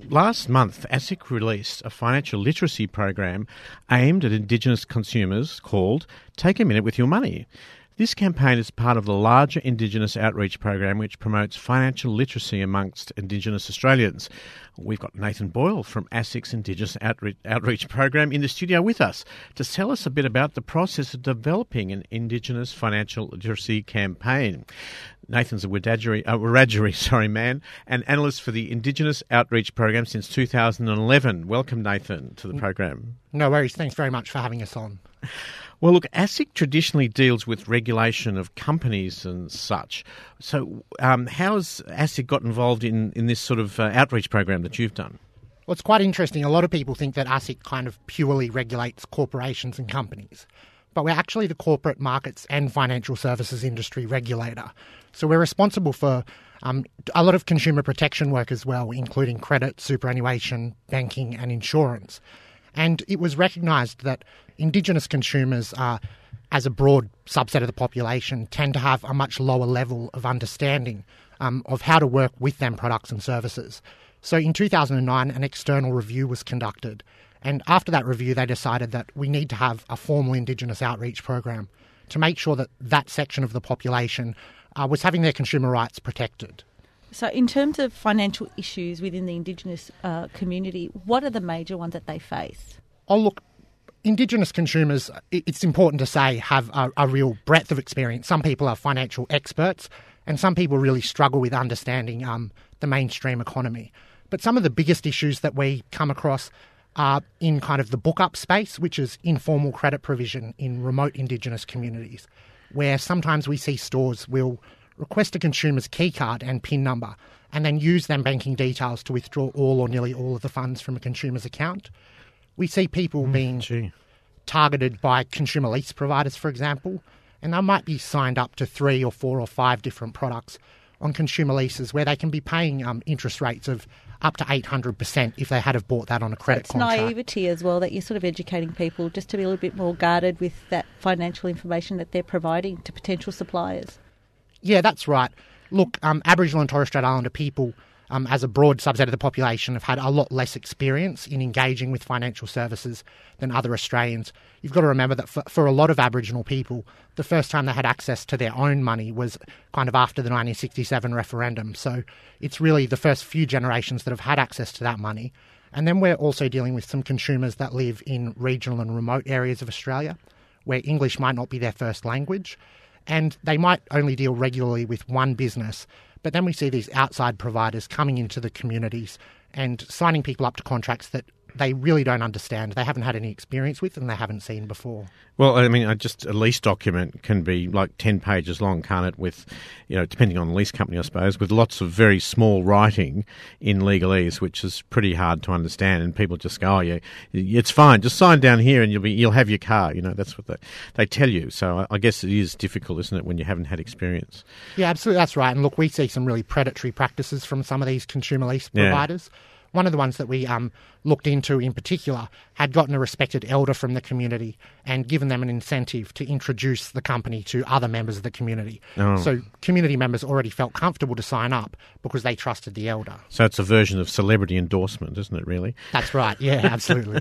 last month, ASIC released a financial literacy program aimed at Indigenous consumers called Take a Minute with Your Money. This campaign is part of the larger Indigenous outreach program which promotes financial literacy amongst Indigenous Australians. We've got Nathan Boyle from ASIC's Indigenous outreach program in the studio with us to tell us a bit about the process of developing an Indigenous financial literacy campaign. Nathan's a Wiradjuri man and analyst for the Indigenous Outreach Program since 2011. Welcome, Nathan, to the program. No worries. Thanks very much for having us on. Well, look, ASIC traditionally deals with regulation of companies and such. So how has ASIC got involved in this sort of outreach program that you've done? Well, it's quite interesting. A lot of people think that ASIC kind of purely regulates corporations and companies. But we're actually the corporate markets and financial services industry regulator. So we're responsible for a lot of consumer protection work as well, including credit, superannuation, banking and insurance. And it was recognised that Indigenous consumers, as a broad subset of the population, tend to have a much lower level of understanding of how to work with them products and services. So in 2009, an external review was conducted. And after that review, they decided that we need to have a formal Indigenous outreach program to make sure that that section of the population was having their consumer rights protected. So in terms of financial issues within the Indigenous community, what are the major ones that they face? Oh, look, Indigenous consumers, it's important to say, have a real breadth of experience. Some people are financial experts and some people really struggle with understanding the mainstream economy. But some of the biggest issues that we come across are in kind of the book-up space, which is informal credit provision in remote Indigenous communities, where sometimes we see stores will request a consumer's key card and PIN number and then use them banking details to withdraw all or nearly all of the funds from a consumer's account. We see people being targeted by consumer lease providers, for example, and they might be signed up to 3 or 4 or 5 different products on consumer leases where they can be paying interest rates of up to 800% if they had have bought that on a credit contract. It's naivety as well, that you're sort of educating people just to be a little bit more guarded with that financial information that they're providing to potential suppliers. Yeah, that's right. Look, Aboriginal and Torres Strait Islander people, as a broad subset of the population, have had a lot less experience in engaging with financial services than other Australians. You've got to remember that for a lot of Aboriginal people, the first time they had access to their own money was kind of after the 1967 referendum. So it's really the first few generations that have had access to that money. And then we're also dealing with some consumers that live in regional and remote areas of Australia where English might not be their first language. And they might only deal regularly with one business. But then we see these outside providers coming into the communities and signing people up to contracts that they really don't understand, they haven't had any experience with and they haven't seen before. Well, I mean, just a lease document can be like 10 pages long, can't it, with, depending on the lease company, I suppose, with lots of very small writing in legalese, which is pretty hard to understand, and people just go, oh, yeah, it's fine, just sign down here and you'll have your car, that's what they tell you. So I guess it is difficult, isn't it, when you haven't had experience? Yeah, absolutely, that's right. And look, we see some really predatory practices from some of these consumer lease providers. One of the ones that we looked into in particular had gotten a respected elder from the community and given them an incentive to introduce the company to other members of the community. Oh. So community members already felt comfortable to sign up because they trusted the elder. So it's a version of celebrity endorsement, isn't it, really? That's right, yeah, absolutely.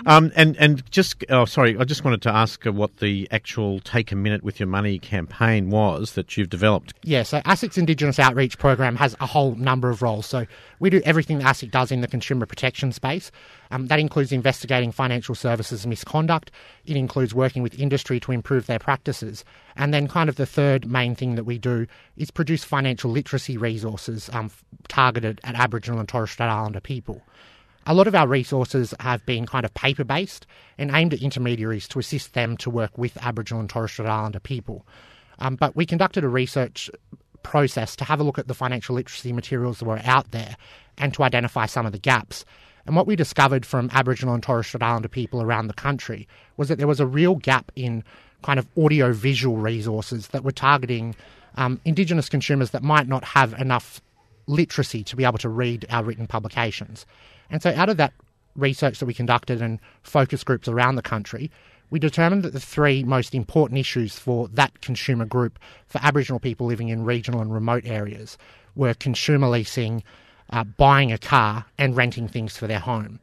I just wanted to ask what the actual Take a Minute with Your Money campaign was that you've developed. Yeah, so ASIC's Indigenous Outreach Program has a whole number of roles. So we do everything that ASIC does in the consumer protection space. That includes investigating financial services misconduct. It includes working with industry to improve their practices. And then kind of the third main thing that we do is produce financial literacy resources targeted at Aboriginal and Torres Strait Islander people. A lot of our resources have been kind of paper-based and aimed at intermediaries to assist them to work with Aboriginal and Torres Strait Islander people. But we conducted a research process to have a look at the financial literacy materials that were out there and to identify some of the gaps. And what we discovered from Aboriginal and Torres Strait Islander people around the country was that there was a real gap in kind of audio-visual resources that were targeting Indigenous consumers that might not have enough literacy to be able to read our written publications. And so out of that research that we conducted and focus groups around the country, we determined that the 3 most important issues for that consumer group, for Aboriginal people living in regional and remote areas, were consumer leasing, buying a car and renting things for their home.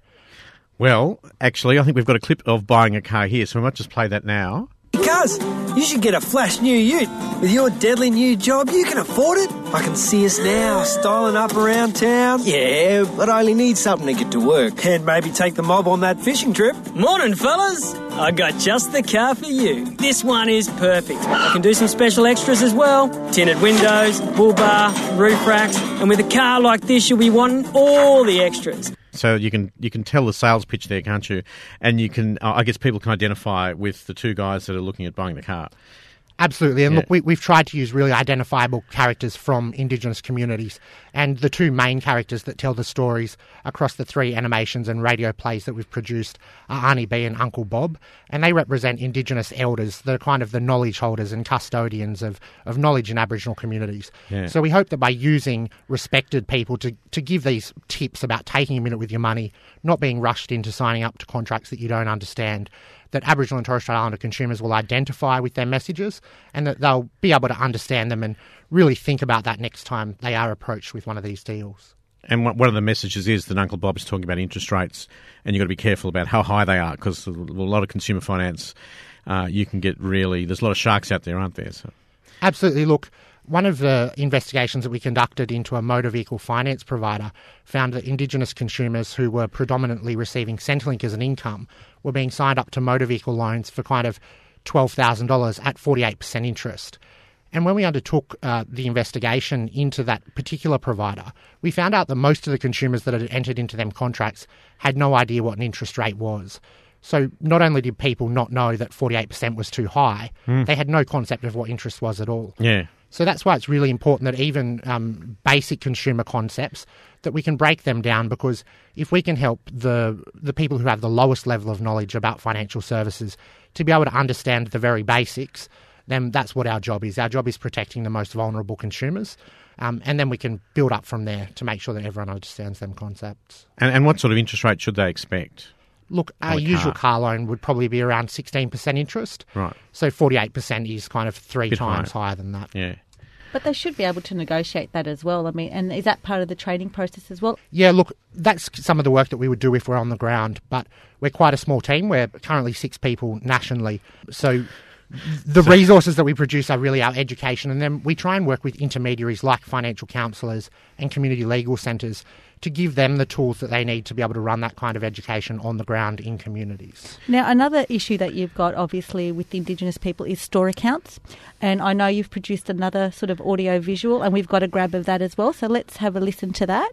Well, actually, I think we've got a clip of buying a car here, so we might just play that now. Cuz, you should get a flash new ute. With your deadly new job, you can afford it. I can see us now, styling up around town. Yeah, but I only need something to get to work. And maybe take the mob on that fishing trip. Morning, fellas. I got just the car for you. This one is perfect. I can do some special extras as well. Tinted windows, bull bar, roof racks. And with a car like this, you'll be wanting all the extras. So you can tell the sales pitch there, can't you? And you can, I guess people can identify with the two guys that are looking at buying the car. Absolutely. And look, we've tried to use really identifiable characters from Indigenous communities. And the two main characters that tell the stories across the 3 animations and radio plays that we've produced are Arnie B and Uncle Bob. And they represent Indigenous elders. They're kind of the knowledge holders and custodians of knowledge in Aboriginal communities. Yeah. So we hope that by using respected people to give these tips about taking a minute with your money, not being rushed into signing up to contracts that you don't understand, that Aboriginal and Torres Strait Islander consumers will identify with their messages and that they'll be able to understand them and really think about that next time they are approached with one of these deals. And one of the messages is that Uncle Bob is talking about interest rates, and you've got to be careful about how high they are, because a lot of consumer finance, you can get there's a lot of sharks out there, aren't there? So. Absolutely. Look, one of the investigations that we conducted into a motor vehicle finance provider found that Indigenous consumers who were predominantly receiving Centrelink as an income were being signed up to motor vehicle loans for kind of $12,000 at 48% interest. And when we undertook the investigation into that particular provider, we found out that most of the consumers that had entered into them contracts had no idea what an interest rate was. So not only did people not know that 48% was too high, they had no concept of what interest was at all. Yeah. So that's why it's really important that even basic consumer concepts, that we can break them down, because if we can help the people who have the lowest level of knowledge about financial services to be able to understand the very basics, then that's what our job is. Our job is protecting the most vulnerable consumers, and then we can build up from there to make sure that everyone understands them concepts. And what sort of interest rate should they expect? Look, our usual car loan would probably be around 16% interest. Right. So 48% is kind of 3 times higher than that. Yeah. But they should be able to negotiate that as well. I mean, and is that part of the training process as well? Yeah, look, that's some of the work that we would do if we're on the ground. But we're quite a small team. We're currently 6 people nationally. So the resources that we produce are really our education. And then we try and work with intermediaries like financial counsellors and community legal centres to give them the tools that they need to be able to run that kind of education on the ground in communities. Now, another issue that you've got, obviously, with Indigenous people is store accounts. And I know you've produced another sort of audio-visual, and we've got a grab of that as well. So let's have a listen to that.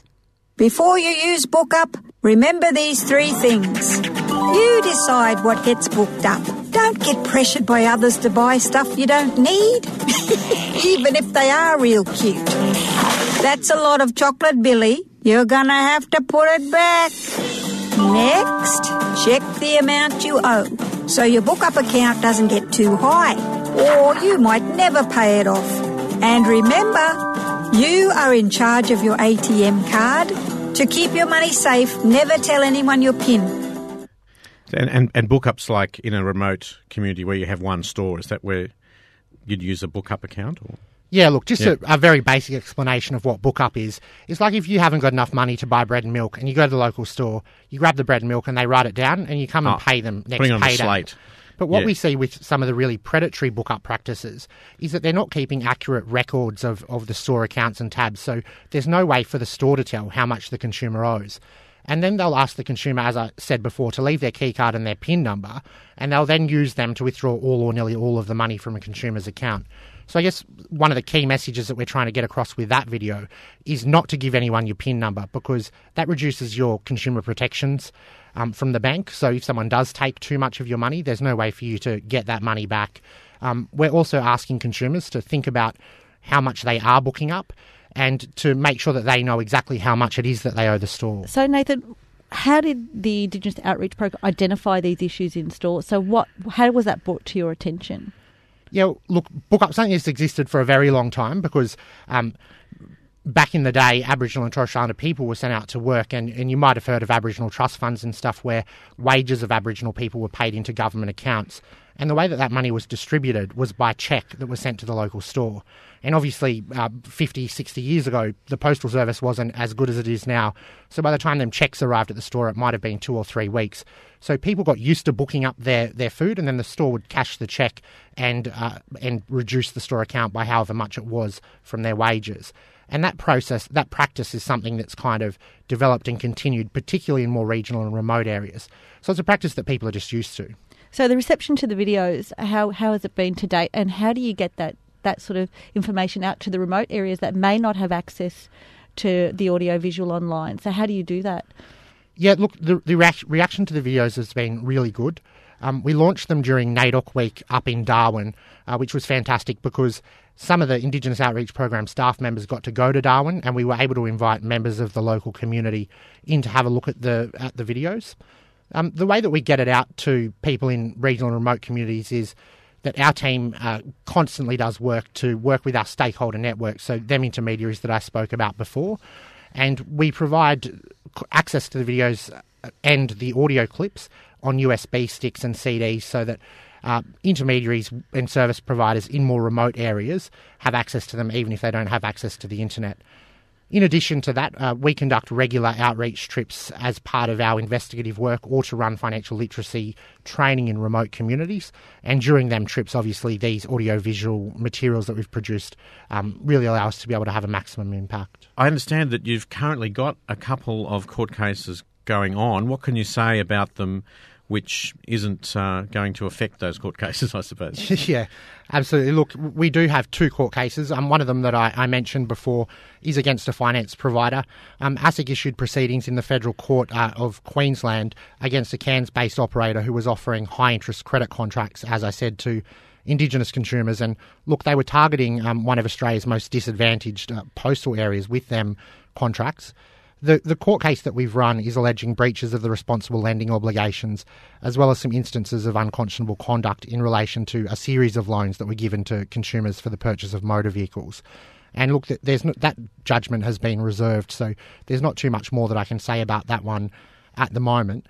Before you use BookUp, remember these 3 things. You decide what gets booked up. Don't get pressured by others to buy stuff you don't need, even if they are real cute. That's a lot of chocolate, Billy. You're gonna have to put it back. Next, check the amount you owe, so your BookUp account doesn't get too high, or you might never pay it off. And remember, you are in charge of your ATM card. To keep your money safe, never tell anyone your PIN. And BookUp's like in a remote community where you have one store. Is that where you'd use a BookUp account? Or? Yeah, look, just a very basic explanation of what BookUp is. It's like if you haven't got enough money to buy bread and milk and you go to the local store, you grab the bread and milk and they write it down and you come and pay them next payday. Putting on the slate. But what we see with some of the really predatory BookUp practices is that they're not keeping accurate records of the store accounts and tabs. So there's no way for the store to tell how much the consumer owes. And then they'll ask the consumer, as I said before, to leave their keycard and their PIN number, and they'll then use them to withdraw all or nearly all of the money from a consumer's account. So I guess one of the key messages that we're trying to get across with that video is not to give anyone your PIN number, because that reduces your consumer protections from the bank. So if someone does take too much of your money, there's no way for you to get that money back. We're also asking consumers to think about how much they are booking up, and to make sure that they know exactly how much it is that they owe the store. So, Nathan, how did the Indigenous Outreach Program identify these issues in store? So how was that brought to your attention? Yeah, look, BookUp, something that's existed for a very long time, because back in the day, Aboriginal and Torres Strait Islander people were sent out to work, and you might have heard of Aboriginal trust funds and stuff where wages of Aboriginal people were paid into government accounts. And the way that money was distributed was by cheque that was sent to the local store. And obviously, 50, 60 years ago, the postal service wasn't as good as it is now. So by the time them cheques arrived at the store, it might have been 2 or 3 weeks. So people got used to booking up their food, and then the store would cash the cheque and reduce the store account by however much it was from their wages. And that practice is something that's kind of developed and continued, particularly in more regional and remote areas. So it's a practice that people are just used to. So the reception to the videos, how has it been to date, and how do you get that sort of information out to the remote areas that may not have access to the audio-visual online? So how do you do that? Yeah, look, the reaction to the videos has been really good. We launched them during NAIDOC Week up in Darwin, which was fantastic because some of the Indigenous Outreach Program staff members got to go to Darwin, and we were able to invite members of the local community in to have a look at the videos. The way that we get it out to people in regional and remote communities is that our team constantly does work with our stakeholder network, so them intermediaries that I spoke about before, and we provide access to the videos and the audio clips on USB sticks and CDs so that intermediaries and service providers in more remote areas have access to them even if they don't have access to the internet. In addition to that, we conduct regular outreach trips as part of our investigative work or to run financial literacy training in remote communities. And during them trips, obviously, these audio-visual materials that we've produced really allow us to be able to have a maximum impact. I understand that you've currently got a couple of court cases going on. What can you say about them which isn't going to affect those court cases, I suppose? Yeah, absolutely. Look, we do have 2 court cases. One of them that I mentioned before is against a finance provider. ASIC issued proceedings in the Federal Court of Queensland against a Cairns-based operator who was offering high-interest credit contracts, as I said, to Indigenous consumers. And look, they were targeting one of Australia's most disadvantaged postal areas with them contracts. The court case that we've run is alleging breaches of the responsible lending obligations, as well as some instances of unconscionable conduct in relation to a series of loans that were given to consumers for the purchase of motor vehicles. And look, that judgment has been reserved, so there's not too much more that I can say about that one at the moment.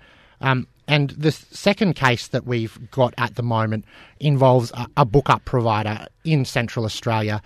And the second case that we've got at the moment involves a book-up provider in Central Australia,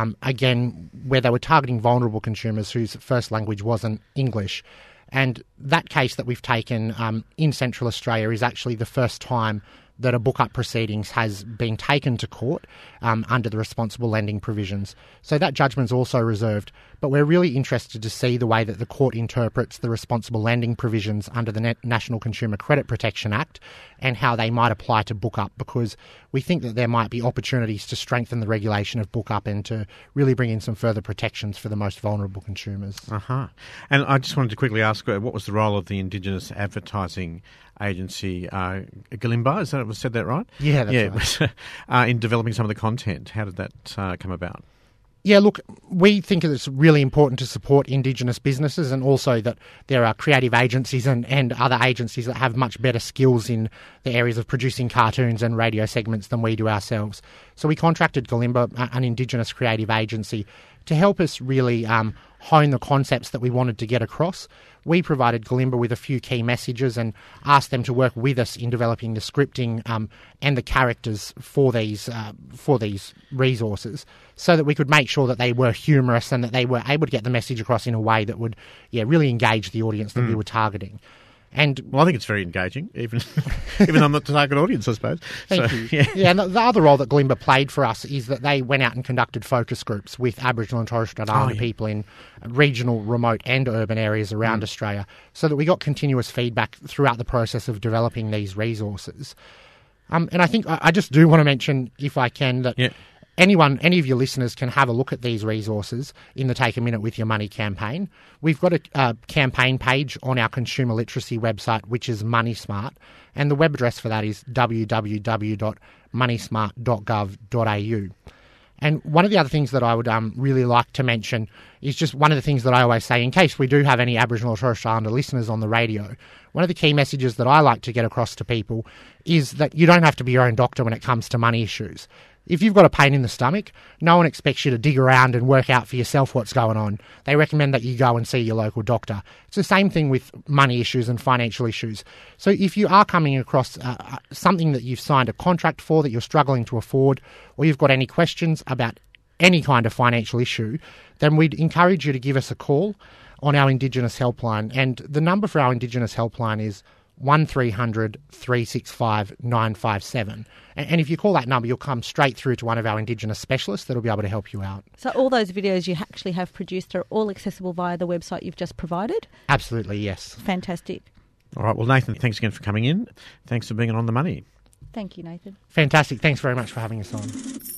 again, where they were targeting vulnerable consumers whose first language wasn't English. And that case that we've taken in Central Australia is actually the first time that a book-up proceedings has been taken to court under the responsible lending provisions. So that judgment's also reserved, but we're really interested to see the way that the court interprets the responsible lending provisions under the National Consumer Credit Protection Act and how they might apply to book-up, because we think that there might be opportunities to strengthen the regulation of book-up and to really bring in some further protections for the most vulnerable consumers. Uh-huh. And I just wanted to quickly ask, what was the role of the Indigenous Advertising Agency, Galimba, is that, I said that right? Yeah, that's right. In developing some of the content. How did that come about? Yeah, look, we think it's really important to support Indigenous businesses, and also that there are creative agencies and other agencies that have much better skills in the areas of producing cartoons and radio segments than we do ourselves. So we contracted Galimba, an Indigenous creative agency, to help us really hone the concepts that we wanted to get across. We provided Galimba with a few key messages and asked them to work with us in developing the scripting and the characters for these resources, so that we could make sure that they were humorous and that they were able to get the message across in a way that would really engage the audience that we were targeting. And well, I think it's very engaging, even I'm not the target audience, I suppose. Thank you. Yeah, and the other role that Galimba played for us is that they went out and conducted focus groups with Aboriginal and Torres Strait Islander people in regional, remote and urban areas around Australia, so that we got continuous feedback throughout the process of developing these resources. And I think I just do want to mention, if I can, that any of your listeners can have a look at these resources in the Take a Minute with Your Money campaign. We've got a campaign page on our consumer literacy website, which is MoneySmart, and the web address for that is www.moneysmart.gov.au. And one of the other things that I would really like to mention is just one of the things that I always say, in case we do have any Aboriginal or Torres Strait Islander listeners on the radio, one of the key messages that I like to get across to people is that you don't have to be your own doctor when it comes to money issues. If you've got a pain in the stomach, no one expects you to dig around and work out for yourself what's going on. They recommend that you go and see your local doctor. It's the same thing with money issues and financial issues. So if you are coming across something that you've signed a contract for that you're struggling to afford, or you've got any questions about any kind of financial issue, then we'd encourage you to give us a call on our Indigenous helpline. And the number for our Indigenous helpline is 1300 365 957. And if you call that number, you'll come straight through to one of our Indigenous specialists that'll be able to help you out. So all those videos you actually have produced are all accessible via the website you've just provided? Absolutely, yes. Fantastic. All right. Well, Nathan, thanks again for coming in. Thanks for being on The Money. Thank you, Nathan. Fantastic. Thanks very much for having us on.